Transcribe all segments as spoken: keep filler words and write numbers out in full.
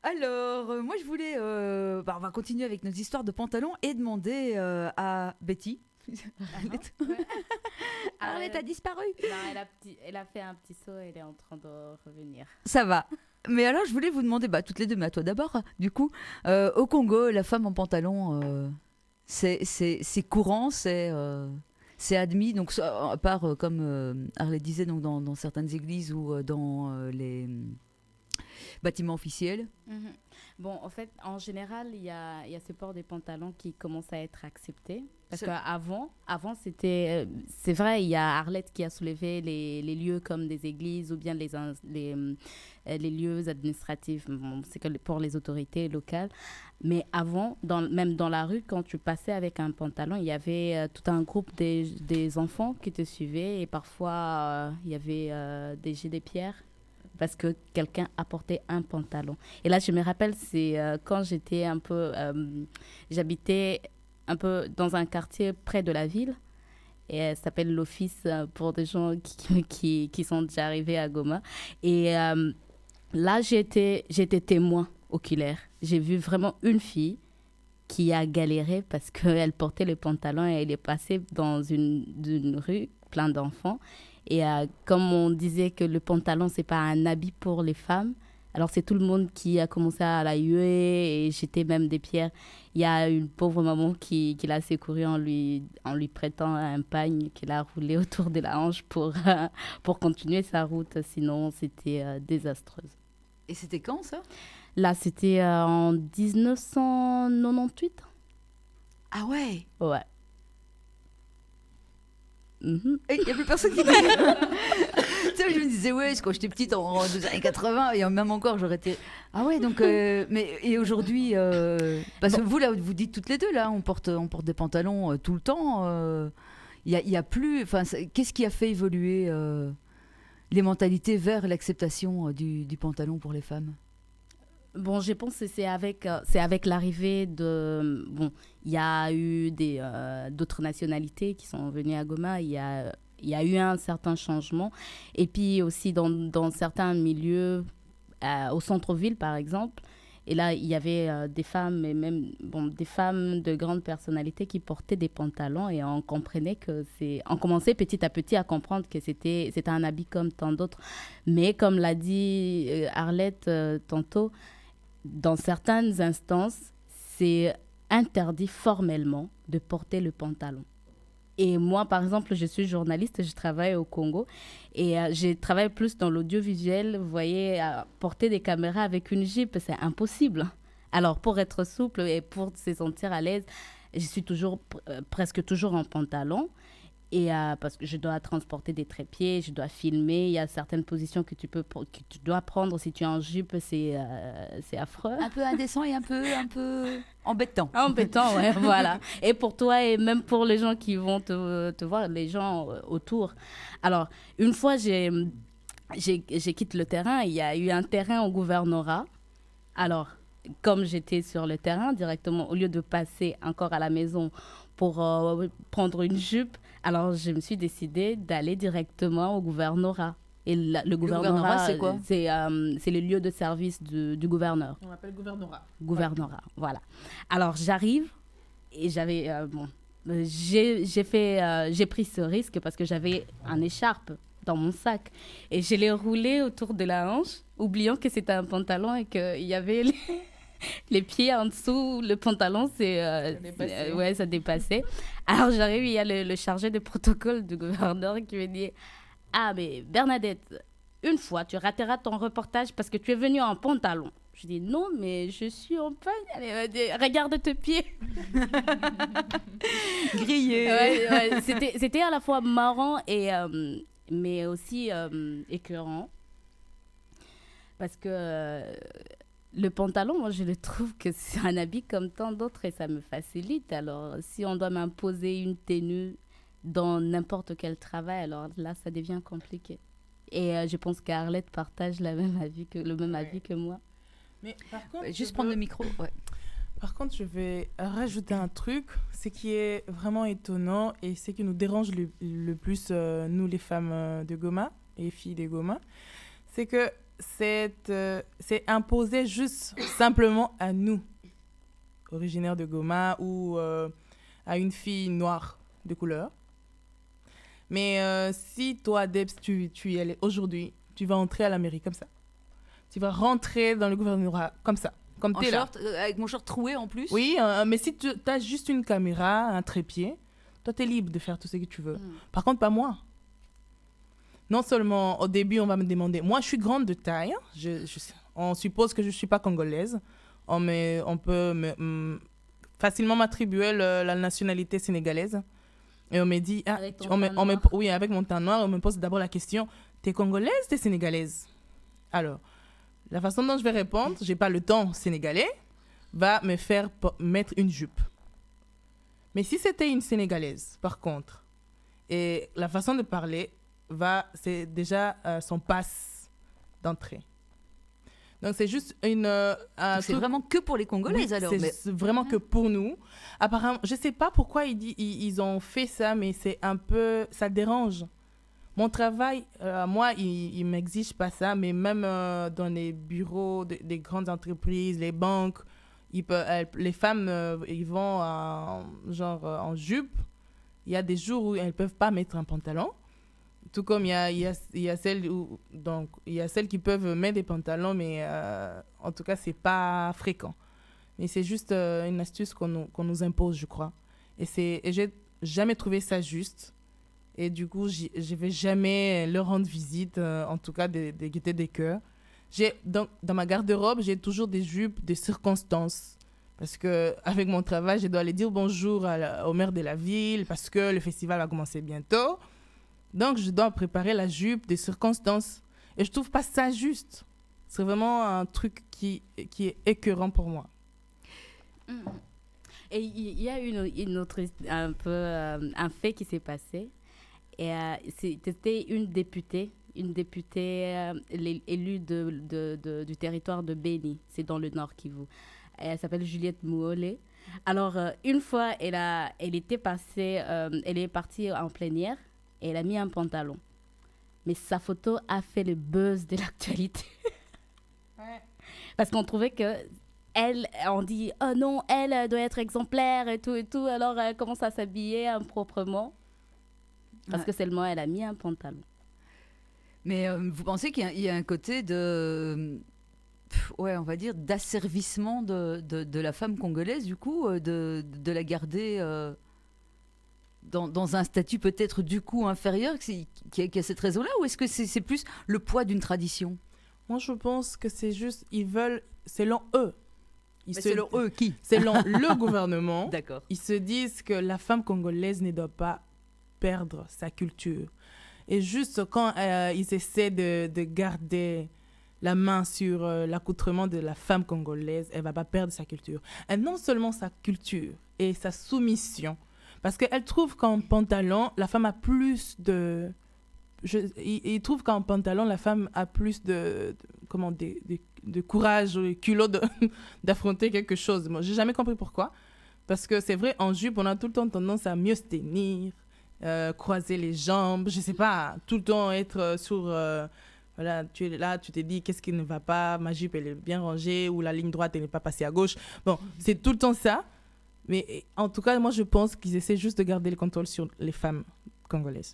Alors, euh, moi je voulais, euh, bah, on va continuer avec nos histoires de pantalons et demander euh, à Betty. Arlette. Ouais. Arlette a Euh, disparu. Non, elle a, petit- elle a fait un petit saut et elle est en train de revenir. Ça va. Mais alors, je voulais vous demander, bah, toutes les deux, mais à toi d'abord, du coup, euh, au Congo, la femme en pantalon, euh, c'est, c'est, c'est courant, c'est, euh, c'est admis, donc ça, à part, euh, comme euh, Arlette disait, donc dans, dans certaines églises ou euh, dans euh, les hum, bâtiments officiels. Mhm. Bon, en fait, en général, il y a, il y a ce port des pantalons qui commence à être accepté. Parce C'est- qu'avant, avant, c'était... euh, c'est vrai, il y a Arlette qui a soulevé les, les lieux comme des églises ou bien les, ins- les, euh, les lieux administratifs. Bon, c'est que pour les autorités locales. Mais avant, dans, même dans la rue, quand tu passais avec un pantalon, il y avait euh, tout un groupe des, des enfants qui te suivaient. Et parfois, euh, il y avait euh, des jets de pierres parce que quelqu'un apportait un pantalon. Et là, je me rappelle, c'est euh, quand j'étais un peu... euh, j'habitais un peu dans un quartier près de la ville. Et euh, ça s'appelle l'Office euh, pour des gens qui, qui, qui sont déjà arrivés à Goma. Et euh, là, j'étais, j'étais témoin oculaire. J'ai vu vraiment une fille qui a galéré parce qu'elle portait le pantalon et elle est passée dans une, une rue plein d'enfants. Et euh, comme on disait que le pantalon, c'est pas un habit pour les femmes, alors c'est tout le monde qui a commencé à la huer et jeter même des pierres. Il y a une pauvre maman qui, qui l'a secourue en lui, en lui prêtant un pagne qu'elle a roulé autour de la hanche pour, euh, pour continuer sa route. Sinon, c'était euh, désastreuse. Et c'était quand ça? Là, c'était euh, en dix-neuf cent quatre-vingt-dix-huit. Ah ouais. Ouais. Mhm. Il n'y a plus personne qui dit. Tu sais, je me disais, ouais, quand j'étais petite, en, en des années quatre-vingts, et même encore, j'aurais été. Ah ouais, donc. euh, mais, et aujourd'hui. euh, parce que vous, là, vous dites toutes les deux, là, on porte, on porte des pantalons euh, tout le temps. Il n'y a, y a plus. Enfin, c'est- qu'est-ce qui a fait évoluer euh, les mentalités vers l'acceptation euh, du, du pantalon pour les femmes? Bon, je pense que c'est avec, euh, c'est avec l'arrivée de... Bon, il y a eu des, euh, d'autres nationalités qui sont venues à Goma. Il y a, il y a eu un certain changement. Et puis aussi dans, dans certains milieux, euh, au centre-ville par exemple. Et là, il y avait euh, des femmes, et même bon, des femmes de grande personnalité qui portaient des pantalons et on comprenait que c'est... On commençait petit à petit à comprendre que c'était, c'était un habit comme tant d'autres. Mais comme l'a dit euh, Arlette euh, tantôt, dans certaines instances, c'est interdit formellement de porter le pantalon. Et moi, par exemple, je suis journaliste, je travaille au Congo et euh, je travaille plus dans l'audiovisuel. Vous voyez, euh, porter des caméras avec une jupe, c'est impossible. Alors, pour être souple et pour se sentir à l'aise, je suis toujours, euh, presque toujours en pantalon. Et euh, parce que je dois transporter des trépieds, je dois filmer. Il y a certaines positions que tu, peux, que tu dois prendre. Si tu es en jupe, c'est, euh, c'est affreux. Un peu indécent et un peu, un peu embêtant. Embêtant, ouais, voilà. Et pour toi et même pour les gens qui vont te, te voir, les gens euh, autour. Alors, une fois, j'ai, j'ai, j'ai quitté le terrain. Il y a eu un terrain au gouvernorat. Alors, comme j'étais sur le terrain directement, au lieu de passer encore à la maison pour euh, prendre une jupe, alors je me suis décidée d'aller directement au gouvernorat. Et la- le gouvernorat, gouvernorat, c'est quoi? c'est, euh, c'est le lieu de service du, du gouverneur. On l'appelle gouvernorat. Gouvernorat, voilà. Alors j'arrive et j'avais euh, bon, euh, j'ai j'ai fait euh, j'ai pris ce risque parce que j'avais un écharpe dans mon sac et je l'ai roulé autour de la hanche, oubliant que c'était un pantalon et qu'il y avait les, les pieds en dessous, le pantalon, c'est euh, Ça dépassait. c'est- euh, ouais, ça dépassait. Alors j'arrive, il y a le, le chargé de protocole du gouverneur qui me dit: ah mais Bernadette, une fois tu rateras ton reportage parce que tu es venue en pantalon. Je dis: non, mais je suis en pagne. Allez, euh, dis- regarde tes pieds. Grillé. Ouais, ouais, c'était, c'était à la fois marrant et euh, mais aussi euh, écœurant parce que euh, le pantalon, moi je le trouve que c'est un habit comme tant d'autres et ça me facilite. Alors si on doit m'imposer une tenue dans n'importe quel travail, alors là ça devient compliqué. Et euh, je pense qu'Arlette partage la même avis que, le même Ouais. avis que moi. Mais par contre, Juste je prendre veux- le micro. Ouais. Par contre, je vais rajouter un truc, ce qui est vraiment étonnant et ce qui nous dérange le, le plus, euh, nous les femmes euh, de Goma et filles de Goma, c'est que c'est, euh, c'est imposé juste simplement à nous, originaires de Goma, ou euh, à une fille noire de couleur. Mais euh, si toi, Debs, tu, tu y allais aujourd'hui, tu vas entrer à la mairie comme ça. Tu vas rentrer dans le gouvernorat comme ça, comme En t'es là. short, euh, avec mon short troué en plus. Oui, euh, mais si tu as juste une caméra, un trépied, toi, tu es libre de faire tout ce que tu veux. Mm. Par contre, pas moi. Non seulement, au début, on va me demander... Moi, je suis grande de taille. Je, je- on suppose que je ne suis pas congolaise. On, me- on peut me- m- facilement m'attribuer le- la nationalité sénégalaise. Et on me dit... ah, Avec ton on me- teint on me- noir. oui, avec mon teint noir, on me pose d'abord la question, t'es congolaise, t'es sénégalaise? Alors, la façon dont je vais répondre, j'ai pas le temps sénégalais, va me faire po- mettre une jupe. Mais si c'était une sénégalaise, par contre, et la façon de parler, va, c'est déjà euh, son passe d'entrée. Donc, c'est juste une... euh, un Donc c'est truc- vraiment que pour les Congolaises oui, alors. c'est mais- s- vraiment que pour nous. Apparemment, je sais pas pourquoi ils, di- ils, ils ont fait ça, mais c'est un peu... Ça dérange. Mon travail, euh, moi, il, il m'exige pas ça, mais même euh, dans les bureaux de- des grandes entreprises, les banques, ils peuvent, elles- les femmes, euh, ils vont en, genre euh, en jupe. Il y a des jours où elles ne peuvent pas mettre un pantalon. Tout comme il y a, il y a, il y a celles où, donc, il y a celles qui peuvent mettre des pantalons, mais euh, en tout cas, c'est pas fréquent. Mais c'est juste euh, une astuce qu'on nous, qu'on nous impose, je crois. Et, c'est, et j'ai jamais trouvé ça juste. Et du coup, j'y- je vais jamais leur rendre visite, euh, en tout cas de, de gaieté des cœurs. J'ai, dans, dans ma garde-robe, j'ai toujours des jupes de circonstances. Parce que avec mon travail, je dois aller dire bonjour à la- au maire de la ville, parce que le festival va commencer bientôt. Donc, je dois préparer la jupe des circonstances. Et je trouve pas ça juste. C'est vraiment un truc qui, qui est écœurant pour moi. Mm. Et il y a une, une autre, un peu, euh, un fait qui s'est passé. Et euh, c'est- c'était une députée, une députée euh, l'é- élue de, de, de- du territoire de Béni, c'est dans le Nord Kivu. Et elle s'appelle Juliette Mouolé. Alors, euh, une fois, elle, a, elle était passée, euh, elle est partie en plénière et elle a mis un pantalon. Mais sa photo a fait le buzz de l'actualité. Parce qu'on trouvait que elle, on dit, oh non, elle euh, doit être exemplaire et tout et tout. Alors, elle commence à s'habiller improprement. Parce Ouais. que seulement, elle a mis un pantalon. Mais euh, vous pensez qu'il y a, il y a un côté de, pff, ouais, on va dire, d'asservissement de, de, de la femme congolaise, du coup, euh, de, de la garder euh, dans, dans un statut peut-être du coup inférieur, que c'est- qui a, qui a cette raison-là, ou est-ce que c'est c'est plus le poids d'une tradition? Moi, je pense que c'est juste, ils veulent, selon eux. Ils Mais se- selon eux, qui? Selon le gouvernement, D'accord. ils se disent que la femme congolaise ne doit pas perdre sa culture. Et juste quand euh, ils essaient de, de garder la main sur euh, l'accoutrement de la femme congolaise, elle ne va pas perdre sa culture. Et non seulement sa culture et sa soumission, parce qu'elle trouve qu'en pantalon, la femme a plus de... Je, ils, ils trouvent qu'en pantalon, la femme a plus de, de, comment, de, de, de courage, de culot de- d'affronter quelque chose. Moi, j'ai jamais compris pourquoi. Parce que c'est vrai, en jupe, on a tout le temps tendance à mieux se tenir, euh, croiser les jambes, je sais pas, tout le temps être euh, sur... euh, voilà, tu es là, tu te dis qu'est-ce qui ne va pas, ma jupe elle est bien rangée, ou la ligne droite elle n'est pas passée à gauche. Bon, c'est tout le temps ça. Mais en tout cas, moi je pense qu'ils essaient juste de garder le contrôle sur les femmes congolaises.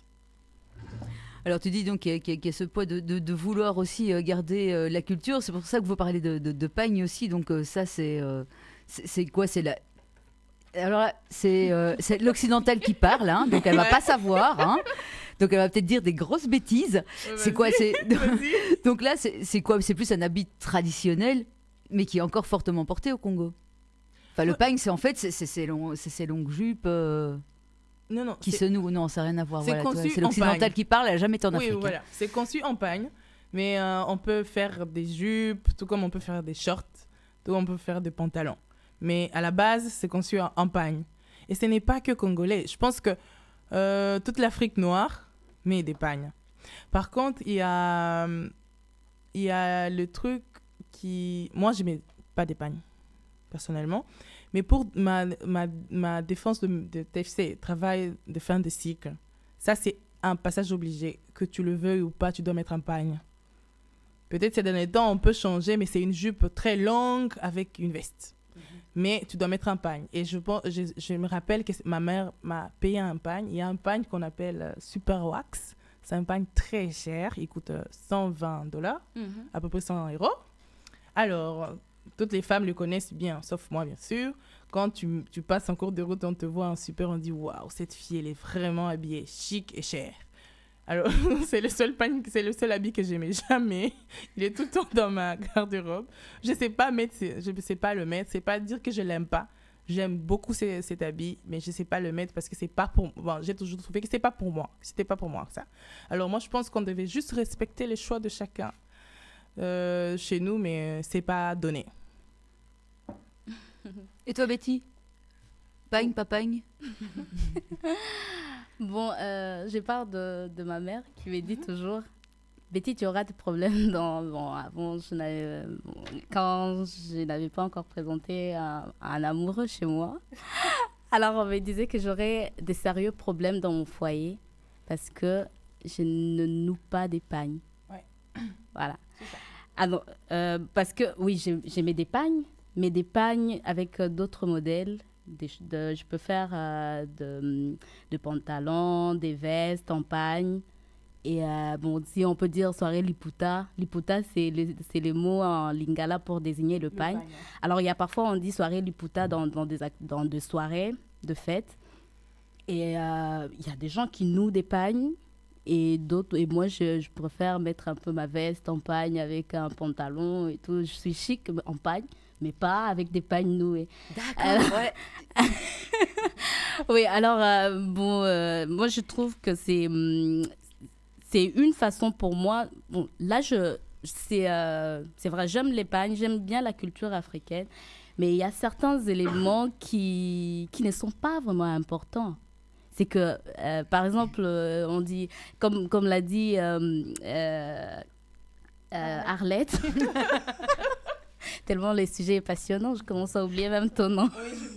Alors tu dis donc qu'il y a, qu'il y a- qu'il y a ce poids de, de- de vouloir aussi euh, garder euh, la culture. C'est pour ça que vous parlez de, de, de pagne aussi. Donc euh, ça c'est euh, c'est c'est quoi? C'est la... Alors là, c'est euh, c'est l'occidental qui parle, hein, donc elle va pas savoir. Hein. Donc elle va peut-être dire des grosses bêtises. C'est quoi? C'est donc là c'est c'est quoi? C'est plus un habit traditionnel, mais qui est encore fortement porté au Congo. Enfin le Ouais. pagne, c'est en fait c'est c'est ces longs- c'est ces longues jupes euh, Non, non. qui c'est- se nouent. Non, ça n'a rien à voir. c'est Voilà, tu vois. conçu C'est en l'occidental pagne. qui parle. Elle a jamais été en Oui, Afrique. hein. voilà. C'est conçu en pagne, mais euh, on peut faire des jupes, tout comme on peut faire des shorts, tout comme on peut faire des pantalons. Mais à la base, c'est conçu en, en pagne. Et ce n'est pas que congolais. Je pense que euh, toute l'Afrique noire met des pagnes. Par contre, il y a, euh, il y a le truc qui... Moi, je ne mets pas des pagnes, personnellement. Mais pour ma, ma, ma défense de, de T F C, travail de fin de cycle, ça, c'est un passage obligé. Que tu le veuilles ou pas, tu dois mettre un pagne. Peut-être ces derniers temps, on peut changer, mais c'est une jupe très longue avec une veste. Mm-hmm. Mais tu dois mettre un pagne. Et je, pense, je, je me rappelle que ma mère m'a payé un pagne. Il y a un pagne qu'on appelle euh, Super Wax. C'est un pagne très cher. Il coûte euh, cent vingt dollars, mm-hmm. à peu près cent euros. Alors, toutes les femmes le connaissent bien, sauf moi, bien sûr. Quand tu, tu passes en cours de route, on te voit en super, on dit « Waouh, cette fille, elle est vraiment habillée chic et chère. » Alors, c'est le seul pagne, c'est le seul habit que j'aimais jamais. Il est tout le temps dans ma garde-robe. Je ne sais pas mettre, je ne sais pas le mettre. C'est pas dire que je l'aime pas. J'aime beaucoup ce, cet habit, mais je ne sais pas le mettre parce que c'est pas pour bon, j'ai toujours trouvé que c'est pas pour moi. C'était pas pour moi, ça. Alors, moi, je pense qu'on devait juste respecter les choix de chacun euh, chez nous, mais c'est pas donné. Et toi, Betty? Pagne, pas pagne? Bon, euh, je parle de, de ma mère qui me dit toujours Betty, tu auras des problèmes dans, bon, avant, je n'avais, bon, quand je n'avais pas encore présenté un, un amoureux chez moi. Alors, on me disait que j'aurais des sérieux problèmes dans mon foyer parce que je ne noue pas des pagnes. Ouais. Voilà. Alors, euh, parce que, oui, j'aimais des pagnes, mais des pagnes avec euh, d'autres modèles. Des, de, je peux faire euh, de, de pantalons, des vestes en pagne. Et euh, bon, si on peut dire soirée liputa. Liputa, c'est le, c'est le mot en lingala pour désigner le, le pagne. pagne. Alors, il y a parfois, on dit soirée liputa dans, dans, des, dans des soirées de fête. Et euh, il y a des gens qui nouent des pagnes. Et, d'autres, et moi, je, je préfère mettre un peu ma veste en pagne avec un pantalon et tout. Je suis chic en pagne, mais pas avec des pagnes nouées. D'accord, alors, ouais. Oui, alors, euh, bon, euh, moi, je trouve que c'est, hum, c'est une façon pour moi. Bon, là, je, c'est, euh, c'est vrai, j'aime les pagnes, j'aime bien la culture africaine, mais il y a certains éléments qui, qui ne sont pas vraiment importants. C'est que, euh, par exemple, euh, on dit, comme, comme l'a dit euh, euh, euh, Arlette, tellement le sujet est passionnant, je commence à oublier même ton nom.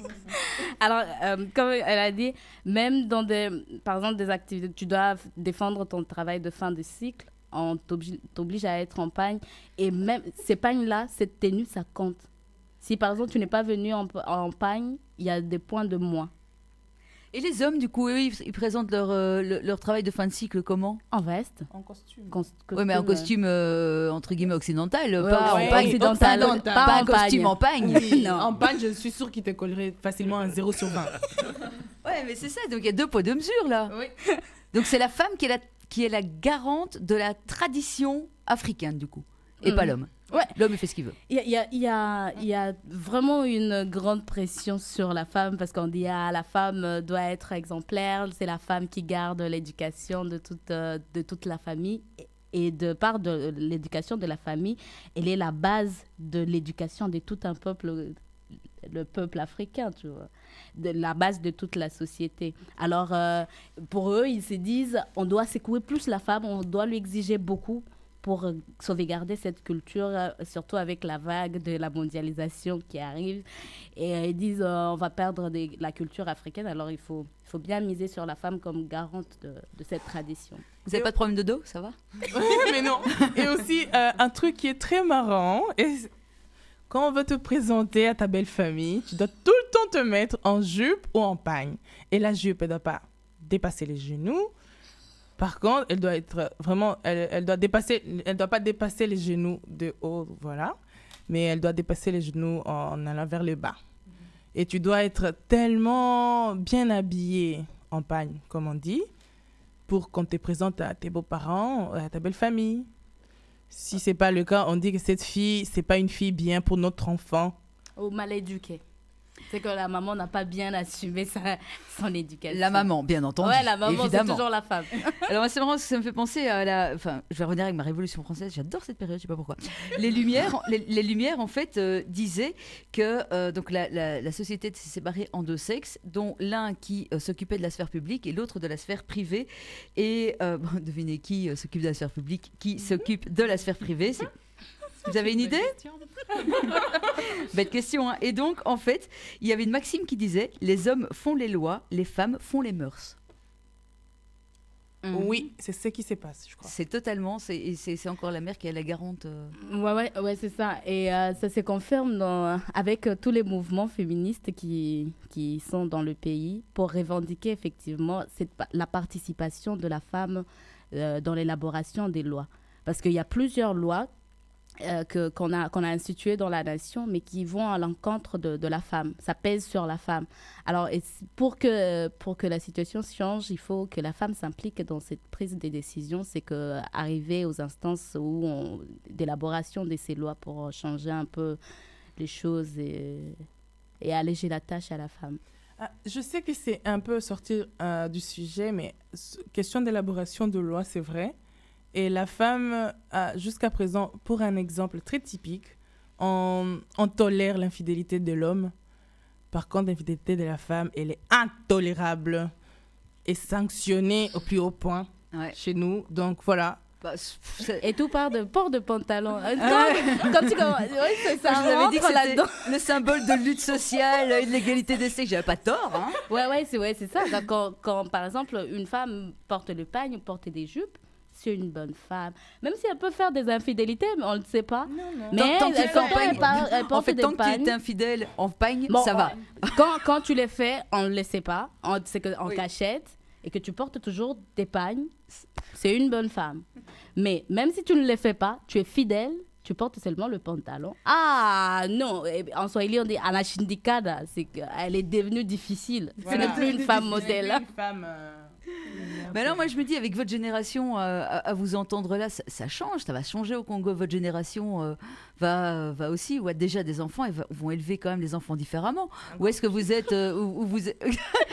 Alors, euh, comme elle a dit, même dans des, par exemple, des activités, tu dois défendre ton travail de fin de cycle, on t'oblige, t'oblige à être en pagne. Et même ces pagnes-là, cette tenue, ça compte. Si, par exemple, tu n'es pas venu en, en pagne, il y a des points de moins. Et les hommes, du coup, eux, ils, ils présentent leur, euh, le, leur travail de fin de cycle comment? En veste. En costume. Cos- Oui, mais en costume, euh, entre guillemets, occidental, ouais, pas ouais, en pagne. occidental, Pas, pas, pas pas un en costume pagne. en pagne. Oui, Non. en pagne, je suis sûre qu'il te collerait facilement un zéro sur vingt. Ouais, mais c'est ça, donc il y a deux poids, deux mesures, là. Oui. Donc c'est la femme qui est la, qui est la garante de la tradition africaine, du coup, et Mm. pas l'homme. Ouais. L'homme, il fait ce qu'il veut. Il y a, il y, a, il y, a, il y a vraiment une grande pression sur la femme parce qu'on dit ah, la femme doit être exemplaire, c'est la femme qui garde l'éducation de toute, euh, de toute la famille. Et de part de l'éducation de la famille, elle est la base de l'éducation de tout un peuple, le peuple africain, tu vois, de la base de toute la société. Alors, euh, pour eux, ils se disent on doit secouer plus la femme, on doit lui exiger beaucoup pour sauvegarder cette culture, surtout avec la vague de la mondialisation qui arrive. Et euh, ils disent euh, on va perdre des, la culture africaine, alors il faut, il faut bien miser sur la femme comme garante de, de cette tradition. Vous n'avez pas de problème de dos, ça va? Mais non. Et aussi, euh, un truc qui est très marrant, et quand on veut te présenter à ta belle famille, tu dois tout le temps te mettre en jupe ou en pagne. Et la jupe, elle ne doit pas dépasser les genoux. Par contre, elle doit être vraiment, elle, elle doit dépasser, elle doit pas dépasser les genoux de haut, voilà, mais elle doit dépasser les genoux en allant vers le bas. Et tu dois être tellement bien habillé en pagne, comme on dit, pour qu'on te présente à tes beaux-parents, à ta belle famille. Si c'est pas le cas, on dit que cette fille, c'est pas une fille bien pour notre enfant. Ou mal éduquée. C'est que la maman n'a pas bien assumé sa, son éducation. La maman, bien entendu. Ouais, la maman, évidemment. c'est toujours la femme. Alors, c'est marrant parce que ça me fait penser à la. Enfin, je vais revenir avec ma Révolution française. J'adore cette période, je sais pas pourquoi. Les Lumières, les, les Lumières en fait, euh, disaient que euh, donc la, la, la société s'est séparée en deux sexes, dont l'un qui euh, s'occupait de la sphère publique et l'autre de la sphère privée. Et euh, bon, devinez qui euh, s'occupe de la sphère publique, qui s'occupe de la sphère privée. C'est... Vous avez une idée? Bête question, hein. Et donc, en fait, il y avait une maxime qui disait « Les hommes font les lois, les femmes font les mœurs ». Mmh. Mmh. Oui, c'est ce qui se passe, je crois. C'est totalement, c'est, et c'est, c'est encore la mère qui est la garante. Euh... Ouais, ouais, ouais, c'est ça. Et euh, ça se confirme dans, avec euh, tous les mouvements féministes qui, qui sont dans le pays pour revendiquer effectivement cette, la participation de la femme euh, dans l'élaboration des lois. Parce qu'il y a plusieurs lois Euh, que, qu'on, a, qu'on a institué dans la nation, mais qui vont à l'encontre de, de la femme. Ça pèse sur la femme. Alors, et pour, que, pour que la situation change, il faut que la femme s'implique dans cette prise de décision. C'est qu'arriver aux instances où on, d'élaboration de ces lois pour changer un peu les choses et, et alléger la tâche à la femme. Ah, je sais que c'est un peu sortir euh, du sujet, mais question d'élaboration de loi, c'est vrai. Et la femme, a, jusqu'à présent, pour un exemple très typique, on, on tolère l'infidélité de l'homme. Par contre, l'infidélité de la femme, elle est intolérable et sanctionnée au plus haut point ouais. chez nous. Donc voilà. Bah, et tout part de port de pantalon. Quand, quand tu commences, ouais, c'est ça. Je vous avais dit que c'était le symbole de lutte sociale et de l'égalité des sexes. J'avais pas tort. Hein. Ouais, ouais, c'est, ouais, c'est ça. Quand, quand, par exemple, une femme porte le pagne ou porte des jupes, c'est une bonne femme. Même si elle peut faire des infidélités, mais on ne le sait pas. Non, non. Mais tant, tant elle, elle, elle, elle, par, elle porte en fait, des tant pagnes. qu'il est infidèle en pagne, bon, ça va. Quand, quand tu les fais, on ne le sait pas. On, c'est que, en oui. cachette. Et que tu portes toujours des pagnes, c'est une bonne femme. Mais même si tu ne les fais pas, tu es fidèle, tu portes seulement le pantalon. Ah non, en Swahili on dit anashindikana, c'est qu'elle est devenue difficile. Voilà. Ce n'est plus une femme modèle. Une femme... Euh... Mais non, moi je me dis, avec votre génération, euh, à, à vous entendre là, ça, ça change, ça va changer au Congo. Votre génération euh, va, va aussi, ou a déjà des enfants, et va, vont élever quand même les enfants différemment. Ou est-ce que vous êtes... Euh, où, où vous êtes...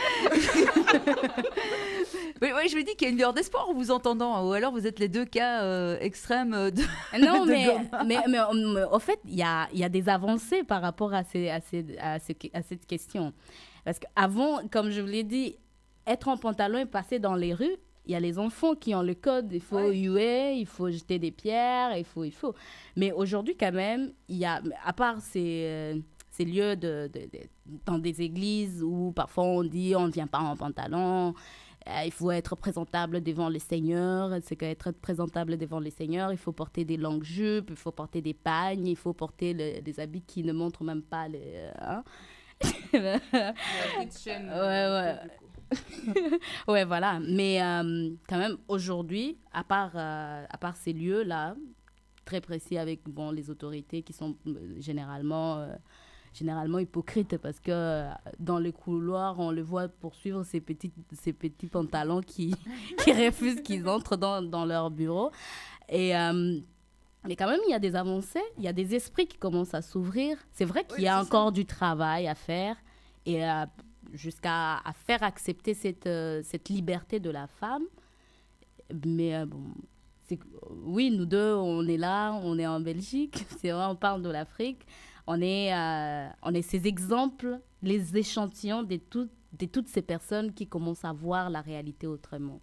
Oui, oui, je me dis qu'il y a une lueur d'espoir en vous entendant, ou alors vous êtes les deux cas euh, extrêmes de. Non, de mais, mais, mais, mais au fait, il y a, y a des avancées par rapport à, ces, à, ces, à, ces, à cette question. Parce qu'avant, comme je vous l'ai dit, être en pantalon et passer dans les rues, il y a les enfants qui ont le code, il faut ouais. huer, il faut jeter des pierres, il faut, il faut. Mais aujourd'hui, quand même, il y a, à part ces, euh, ces lieux de, de, de, dans des églises où parfois on dit on ne vient pas en pantalon. Il faut être présentable devant les seigneurs. C'est qu'être présentable devant les seigneurs, il faut porter des longues jupes, il faut porter des pagnes, il faut porter le, des habits qui ne montrent même pas les... Hein. La petite chaîne. Ouais, ouais. Ouais, voilà. Mais euh, quand même, aujourd'hui, à part, euh, à part ces lieux-là, très précis avec bon, les autorités qui sont euh, généralement... Euh, généralement hypocrite parce que euh, dans les couloirs, on le voit poursuivre ces petits, ces petits pantalons qui, qui refusent qu'ils entrent dans, dans leur bureau. Et, euh, mais quand même, il y a des avancées, il y a des esprits qui commencent à s'ouvrir. C'est vrai qu'il oui, y a encore ça. du travail à faire et euh, jusqu'à à faire accepter cette, euh, cette liberté de la femme. Mais euh, bon... C'est, oui, nous deux, on est là, on est en Belgique, c'est vrai, on parle de l'Afrique. On est, euh, on est ces exemples, les échantillons de, tout, de toutes ces personnes qui commencent à voir la réalité autrement.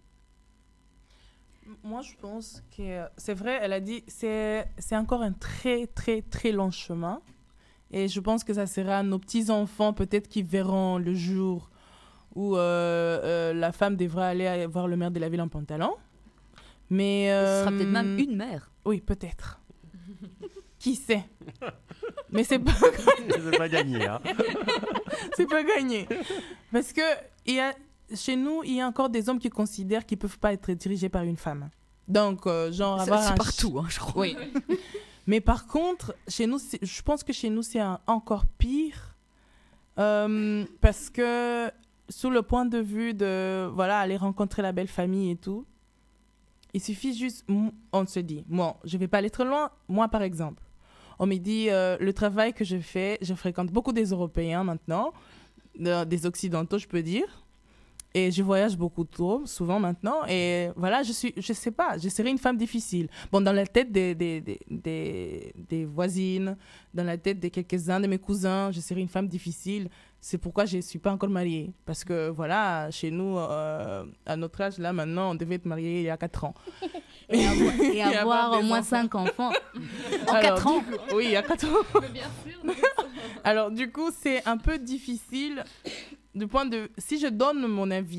Moi, je pense que c'est vrai, elle a dit, c'est, c'est encore un très, très, très long chemin. Et je pense que ça sera nos petits-enfants peut-être qui verront le jour où euh, euh, la femme devra aller voir le maire de la ville en pantalon. Mais, euh, ce sera peut-être même une mère. Oui, peut-être. Qui sait? Mais c'est pas c'est pas gagné. Hein. C'est pas gagné. Parce que il y a, chez nous, il y a encore des hommes qui considèrent qu'ils ne peuvent pas être dirigés par une femme. Donc, euh, genre... Ça, avoir c'est un partout, hein, je crois. Oui. Mais par contre, chez nous, c'est, je pense que chez nous, c'est un, encore pire. Euh, parce que, sous le point de vue de, voilà, aller rencontrer la belle famille et tout, il suffit juste... On se dit, moi, je ne vais pas aller trop loin. Moi, par exemple. On me dit, euh, le travail que je fais, je fréquente beaucoup des Européens maintenant, de, des Occidentaux, je peux dire. Et je voyage beaucoup trop, souvent maintenant. Et voilà, je suis, je sais pas, je serais une femme difficile. Bon, dans la tête des, des, des, des, des voisines, dans la tête de quelques-uns de mes cousins, je serais une femme difficile. C'est pourquoi je ne suis pas encore mariée. Parce que voilà, chez nous, euh, à notre âge, là, maintenant, on devait être marié il y a quatre ans. Et avoir, et et avoir, avoir au moins cinq enfants. En quatre ans coup, oui, il y a quatre ans. Mais bien sûr. Alors, du coup, c'est un peu difficile. Du point de... Si je donne mon avis,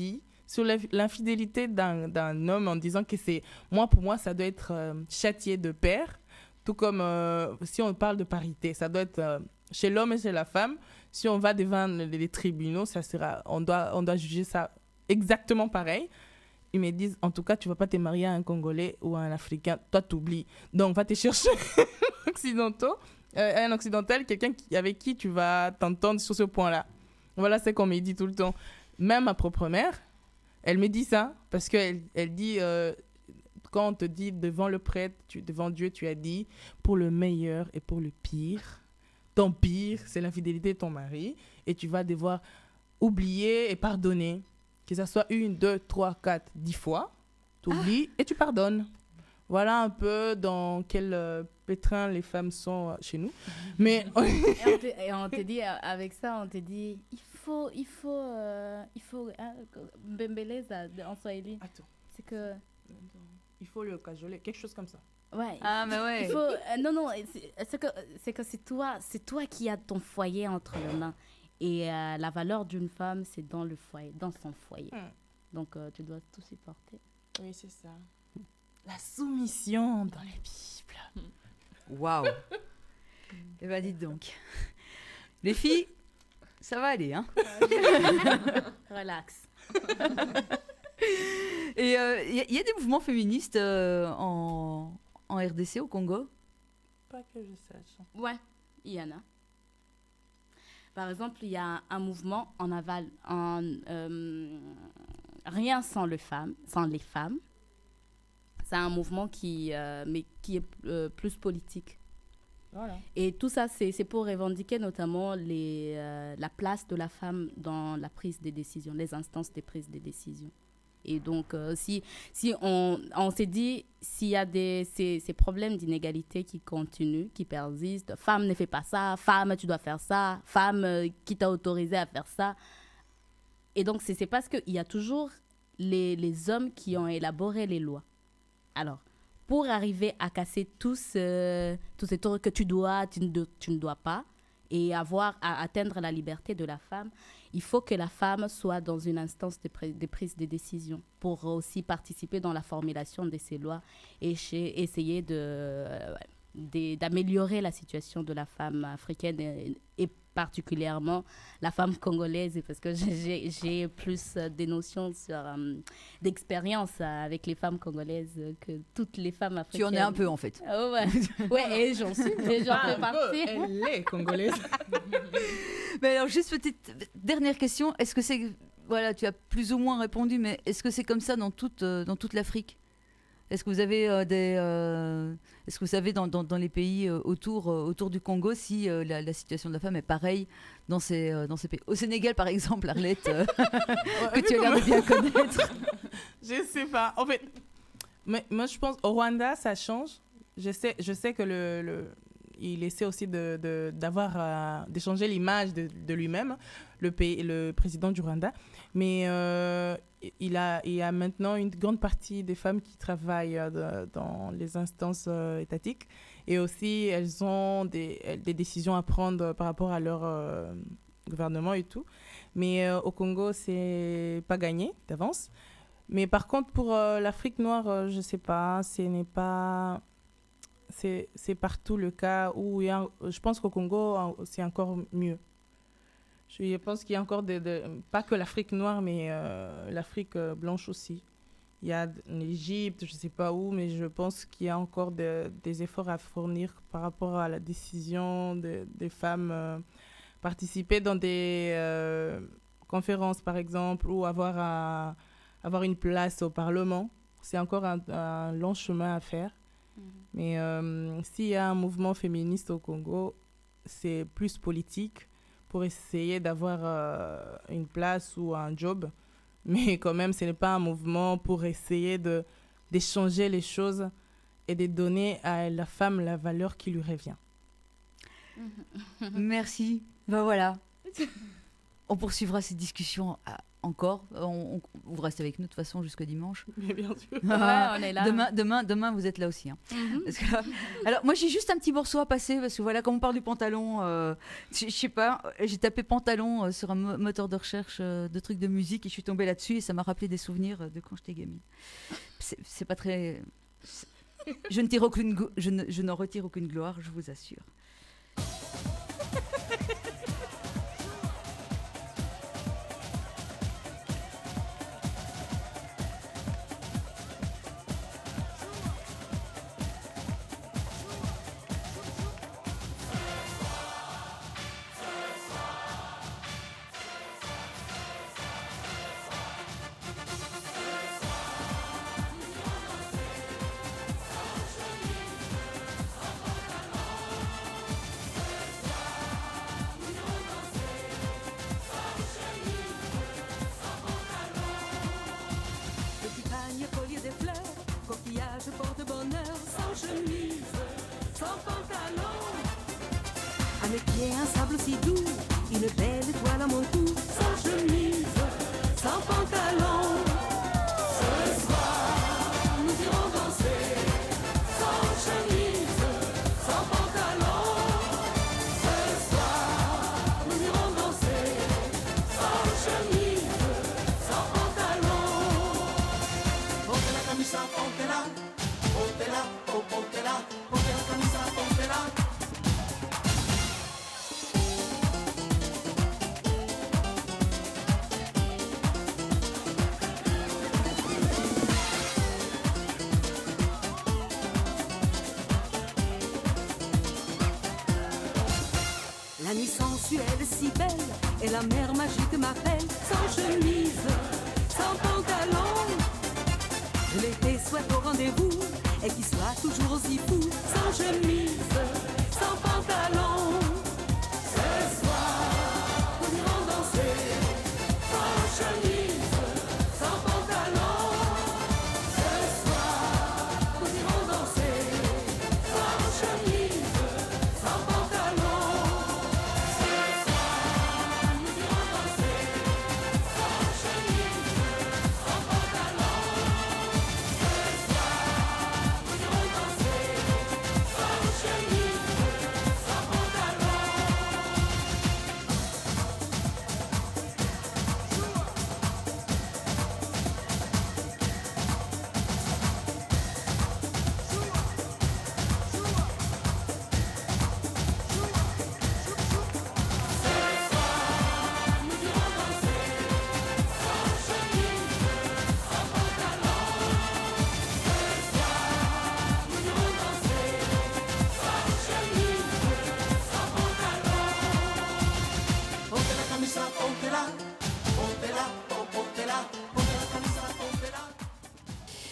sur l'inf- l'infidélité d'un, d'un homme en disant que c'est... Moi, pour moi, ça doit être euh, châtié de pair. Tout comme euh, si on parle de parité, ça doit être euh, chez l'homme et chez la femme. Si on va devant les, les tribunaux, ça sera, on, doit, on doit juger ça exactement pareil. Ils me disent, en tout cas, tu ne vas pas te marier à un Congolais ou à un Africain. Toi, tu oublies. Donc, va te chercher un occidentaux, euh, un occidental, quelqu'un qui, avec qui tu vas t'entendre sur ce point-là. Voilà ce qu'on me dit tout le temps. Même ma propre mère, elle me dit ça parce qu'elle elle dit... Euh, quand on te dit devant le prêtre, tu, devant Dieu, tu as dit pour le meilleur et pour le pire. Ton pire, c'est l'infidélité de ton mari. Et tu vas devoir oublier et pardonner. Que ça soit une, deux, trois, quatre, dix fois. Tu oublies ah. et tu pardonnes. Voilà un peu dans quel euh, pétrin les femmes sont euh, chez nous. Mais... et, on te, et on te dit, avec ça, on te dit, il faut, il faut, euh, il faut, hein, bembeleza en swahili. Attends. C'est que... Il faut le cajoler, quelque chose comme ça. Ouais. Ah, mais ouais. Il faut, euh, non, non, c'est, c'est que c'est que c'est toi, c'est toi qui as ton foyer entre les mains. Et euh, la valeur d'une femme, c'est dans le foyer, dans son foyer. Hmm. Donc, euh, tu dois tout supporter. Oui, c'est ça. La soumission dans la Bible. Waouh. Eh bien, dites donc. Les filles, ça va aller, hein. Relax. Et il euh, y, y a des mouvements féministes euh, en, en R D C, au Congo? Pas que je sache. Ouais, il y en a. Par exemple, il y a un mouvement en aval, en euh, rien sans, le femme, sans les femmes. C'est un mouvement qui, euh, mais qui est euh, plus politique. Voilà. Et tout ça, c'est, c'est pour revendiquer notamment les, euh, la place de la femme dans la prise des décisions, les instances de prise des décisions. Et donc, euh, si, si on, on s'est dit, s'il y a des, ces, ces problèmes d'inégalité qui continuent, qui persistent, femme ne fait pas ça, femme, tu dois faire ça, femme, euh, qui t'a autorisé à faire ça. Et donc, c'est, c'est parce qu'il y a toujours les, les hommes qui ont élaboré les lois. Alors, pour arriver à casser tous, euh, tous ces trucs que tu dois, tu ne, tu ne dois pas, et avoir à atteindre la liberté de la femme, il faut que la femme soit dans une instance de, pr- de prise de décision pour aussi participer dans la formulation de ces lois et chez, essayer de, euh, de, d'améliorer la situation de la femme africaine et, et particulièrement la femme congolaise, parce que j'ai, j'ai plus des notions sur, um, d'expérience avec les femmes congolaises que toutes les femmes africaines. Tu en es un peu, en fait. Oh, ouais, ouais, et j'en suis, et j'en fais partie. Elle est congolaise. Mais alors, juste petite dernière question. Est-ce que c'est... Voilà, tu as plus ou moins répondu, mais est-ce que c'est comme ça dans toute, euh, dans toute l'Afrique? Est-ce que vous avez euh, des... Euh, est-ce que vous savez dans, dans, dans les pays euh, autour, euh, autour du Congo si euh, la, la situation de la femme est pareille dans ces, euh, dans ces pays? Au Sénégal, par exemple, Arlette, euh, que tu as l'air de bien connaître. Je sais pas. En fait, mais, moi, je pense au Rwanda, ça change. Je sais, je sais que le... le il essaie aussi de, de, d'avoir, euh, d'échanger l'image de, de lui-même, le, pays, le président du Rwanda. Mais euh, il, a, il y a maintenant une grande partie des femmes qui travaillent euh, dans les instances euh, étatiques. Et aussi, elles ont des, des décisions à prendre par rapport à leur euh, gouvernement et tout. Mais euh, au Congo, c'est pas gagné d'avance. Mais par contre, pour euh, l'Afrique noire, euh, je sais pas, ce n'est pas... C'est, c'est partout le cas où il y a, je pense qu'au Congo, c'est encore mieux. Je pense qu'il y a encore, de, de, pas que l'Afrique noire, mais euh, l'Afrique blanche aussi. Il y a l'Égypte, je ne sais pas où, mais je pense qu'il y a encore de, des efforts à fournir par rapport à la décision de, des femmes euh, participer dans des euh, conférences, par exemple, ou avoir, à, avoir une place au Parlement. C'est encore un, un long chemin à faire. Mais euh, s'il y a un mouvement féministe au Congo, c'est plus politique pour essayer d'avoir euh, une place ou un job. Mais quand même, ce n'est pas un mouvement pour essayer de, d'échanger les choses et de donner à la femme la valeur qui lui revient. Merci. Ben voilà. On poursuivra ces discussions encore. On, on- vous restez avec nous de toute façon jusqu'au dimanche. Mais bien sûr. Ouais, on est là. Demain, demain, demain, vous êtes là aussi. hein. Mhm. Parce que- alors, moi, j'ai juste un petit morceau à passer parce que voilà, quand on parle du pantalon, euh, je je sais pas, j'ai tapé pantalon euh, sur un mo- moteur de recherche euh, de trucs de musique et je suis tombée là-dessus et ça m'a rappelé des souvenirs euh, de quand j'étais gamine. C'est c'est pas très. c'est- Je ne tire aucune, go- je ne- je n'en retire aucune gloire, je vous assure. Petit panier, collier des fleurs, coquillage, porte-bonheur, sans chemise, sans pantalon. À mes pieds, un sable si doux, une belle étoile à mon cou, sans chemise, sans pantalon. Ce soir, nous irons danser, sans chemise, sans pantalon. Ce soir, nous irons danser, sans chemise, sans pantalon. Ponte la camisa, póntela, póntela, oh, póntela, ponte la camisa, póntela. La nuit sensuelle est si belle et la mer magique m'appelle sans chemise, sans pantalon. Que l'été soit au rendez-vous et qu'il soit toujours aussi fou, sans chemise,